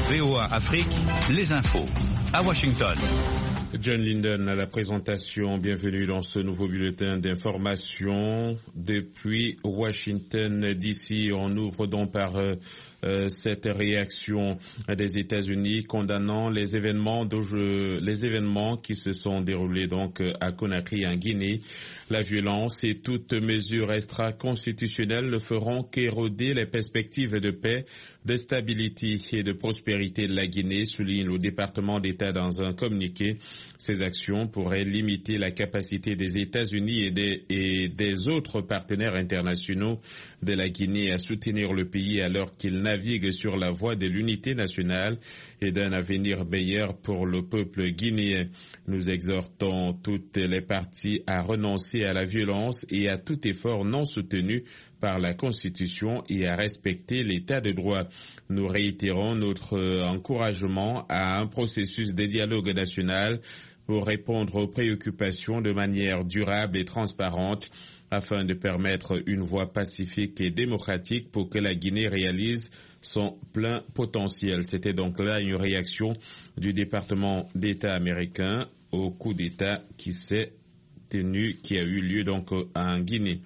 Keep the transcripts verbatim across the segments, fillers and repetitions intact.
V O A Afrique, les infos. À Washington. John Linden à la présentation. Bienvenue dans ce nouveau bulletin d'information. Depuis Washington D C, on ouvre donc par euh, euh, cette réaction des États-Unis condamnant les événements les événements qui se sont déroulés donc à Conakry en Guinée. La violence et toute mesure extra-constitutionnelle ne feront qu'éroder les perspectives de paix, de stabilité et de prospérité de la Guinée, souligne le département d'État dans un communiqué. Ces actions pourraient limiter la capacité des États-Unis et des, et des autres partenaires internationaux de la Guinée à soutenir le pays alors qu'il navigue sur la voie de l'unité nationale et d'un avenir meilleur pour le peuple guinéen. Nous exhortons toutes les parties à renoncer à la violence et à tout effort non soutenu par la Constitution et à respecter l'état de droit. Nous réitérons notre encouragement à un processus de dialogue national pour répondre aux préoccupations de manière durable et transparente afin de permettre une voie pacifique et démocratique pour que la Guinée réalise son plein potentiel. C'était donc là une réaction du département d'État américain au coup d'État qui s'est tenu, qui a eu lieu donc en Guinée.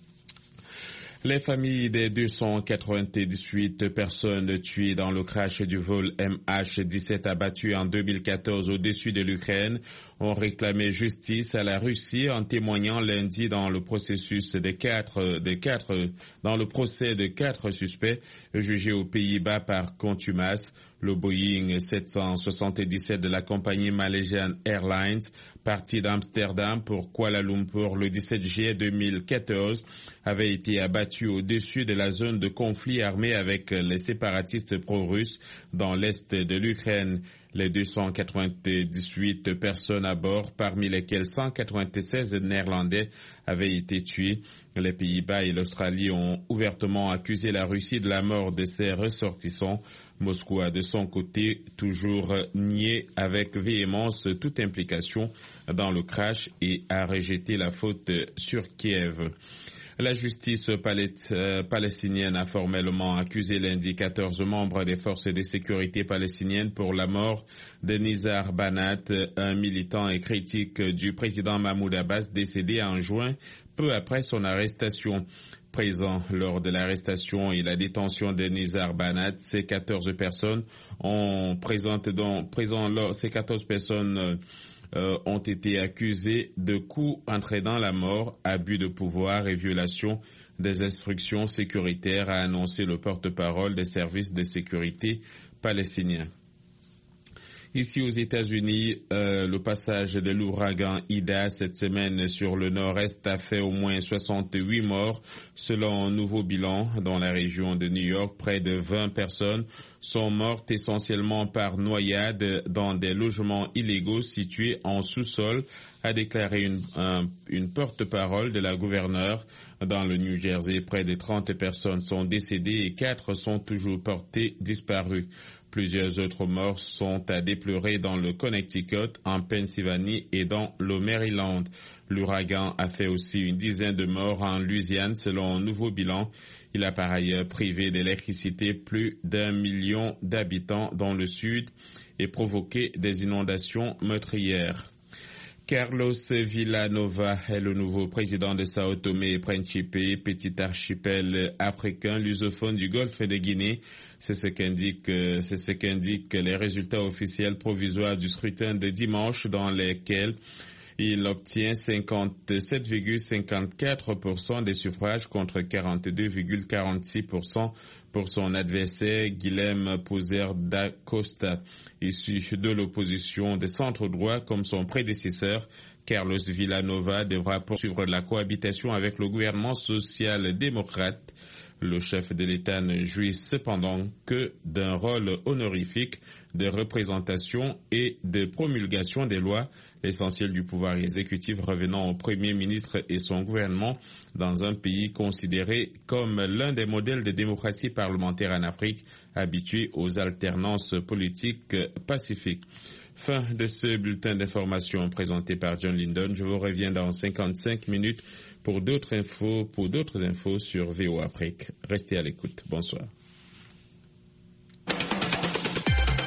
Les familles des deux cent quatre-vingt-dix-huit personnes tuées dans le crash du vol M H dix-sept abattu en deux mille quatorze au-dessus de l'Ukraine ont réclamé justice à la Russie en témoignant lundi dans le processus de quatre, de quatre, dans le procès de quatre suspects jugés aux Pays-Bas par contumace. Le Boeing sept cent soixante-dix-sept de la compagnie Malaysian Airlines, parti d'Amsterdam pour Kuala Lumpur le dix-sept juillet deux mille quatorze, avait été abattu au-dessus de la zone de conflit armé avec les séparatistes pro-russes dans l'est de l'Ukraine. Les deux cent quatre-vingt-dix-huit personnes à bord, parmi lesquelles cent quatre-vingt-seize Néerlandais, avaient été tuées. Les Pays-Bas et l'Australie ont ouvertement accusé la Russie de la mort de ses ressortissants. Moscou a de son côté toujours nié avec véhémence toute implication dans le crash et a rejeté la faute sur Kiev. La justice palestinienne a formellement accusé lundi quatorze membres des forces de sécurité palestiniennes pour la mort de Nizar Banat, un militant et critique du président Mahmoud Abbas décédé en juin, peu après son arrestation. Présent lors de l'arrestation et la détention de Nizar Banat, ces quatorze personnes ont présente donc présent lors ces quatorze personnes Euh, ont été accusés de coups entraînant la mort, abus de pouvoir et violation des instructions sécuritaires, a annoncé le porte-parole des services de sécurité palestiniens. Ici aux États-Unis, euh, le passage de l'ouragan Ida cette semaine sur le nord-est a fait au moins soixante-huit morts. Selon un nouveau bilan dans la région de New York, près de vingt personnes sont mortes essentiellement par noyade dans des logements illégaux situés en sous-sol, a déclaré une, un, une porte-parole de la gouverneure. Dans le New Jersey, près de trente personnes sont décédées et quatre sont toujours portées disparues. Plusieurs autres morts sont à déplorer dans le Connecticut, en Pennsylvanie et dans le Maryland. L'ouragan a fait aussi une dizaine de morts en Louisiane selon un nouveau bilan. Il a par ailleurs privé d'électricité plus d'un million d'habitants dans le sud et provoqué des inondations meurtrières. Carlos Villanova est le nouveau président de Sao Tomé et Principe, petit archipel africain lusophone du golfe de Guinée. C'est ce qu'indique, c'est ce qu'indiquent les résultats officiels provisoires du scrutin de dimanche dans lesquels il obtient cinquante-sept virgule cinquante-quatre pour cent des suffrages contre quarante-deux virgule quarante-six pour cent pour son adversaire Guilherme Pouser da Costa. Issu de l'opposition de centre-droit comme son prédécesseur, Carlos Villanova devra poursuivre la cohabitation avec le gouvernement social-démocrate. Le chef de l'État ne jouit cependant que d'un rôle honorifique de représentation et de promulgation des lois, l'essentiel du pouvoir exécutif revenant au Premier ministre et son gouvernement dans un pays considéré comme l'un des modèles de démocratie parlementaire en Afrique, habitué aux alternances politiques pacifiques. Fin de ce bulletin d'information présenté par John Linden. Je vous reviens dans cinquante-cinq minutes pour d'autres infos, pour d'autres infos sur V O A Afrique. Restez à l'écoute. Bonsoir.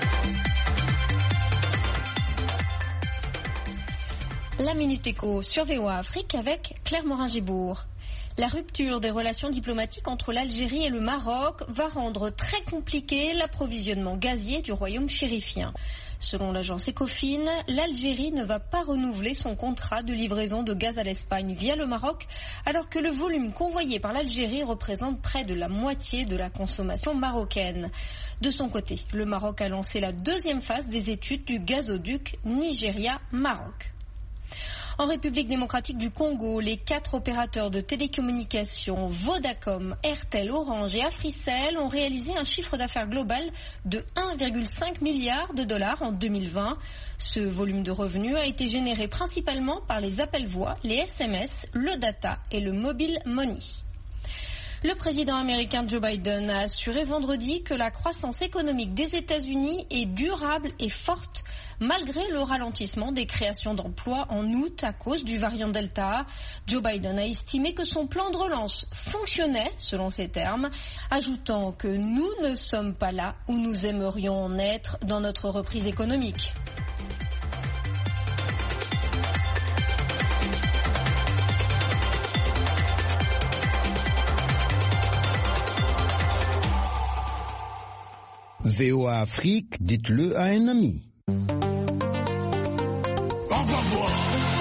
La Minute Éco sur V O A Afrique avec Claire Morin-Gébourg. La rupture des relations diplomatiques entre l'Algérie et le Maroc va rendre très compliqué l'approvisionnement gazier du royaume chérifien. Selon l'agence Ecofin, l'Algérie ne va pas renouveler son contrat de livraison de gaz à l'Espagne via le Maroc, alors que le volume convoyé par l'Algérie représente près de la moitié de la consommation marocaine. De son côté, le Maroc a lancé la deuxième phase des études du gazoduc Nigeria-Maroc. En République démocratique du Congo, les quatre opérateurs de télécommunications Vodacom, Airtel, Orange et Africell ont réalisé un chiffre d'affaires global de un virgule cinq milliard de dollars en deux mille vingt. Ce volume de revenus a été généré principalement par les appels voix, les S M S, le data et le mobile money. Le président américain Joe Biden a assuré vendredi que la croissance économique des États-Unis est durable et forte, malgré le ralentissement des créations d'emplois en août à cause du variant Delta. Joe Biden a estimé que son plan de relance fonctionnait, selon ses termes, ajoutant que nous ne sommes pas là où nous aimerions en être dans notre reprise économique. V O A Afrique, dites-le à un ami. On va voir.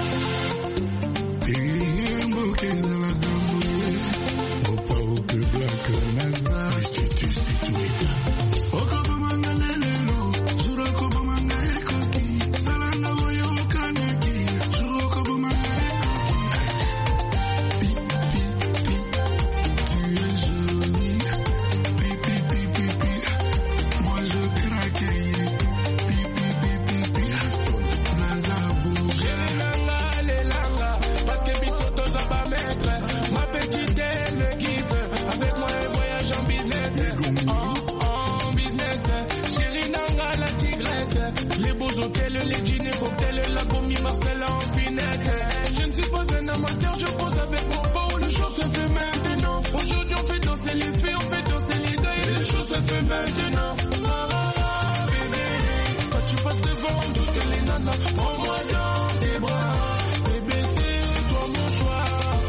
Les beaux hôtels, les dîners, cocktails, la commis, Marcel en finesse. Je ne suis pas un amateur, je pose avec mon pot. Le show se fait maintenant. Aujourd'hui on fait danser les filles, on fait danser les gars. Et le show se fait maintenant. Ah, ah, ah, bébé, quand tu passes devant toutes les nanas, prends-moi dans tes bras. Bébé, c'est toi mon choix.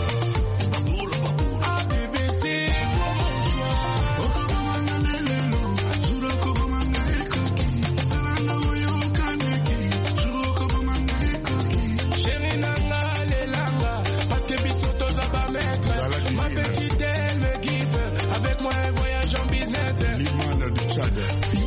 Ah bébé, c'est toi mon choix. Ma petite, elle me kiffe. Avec moi, elle voyage en business.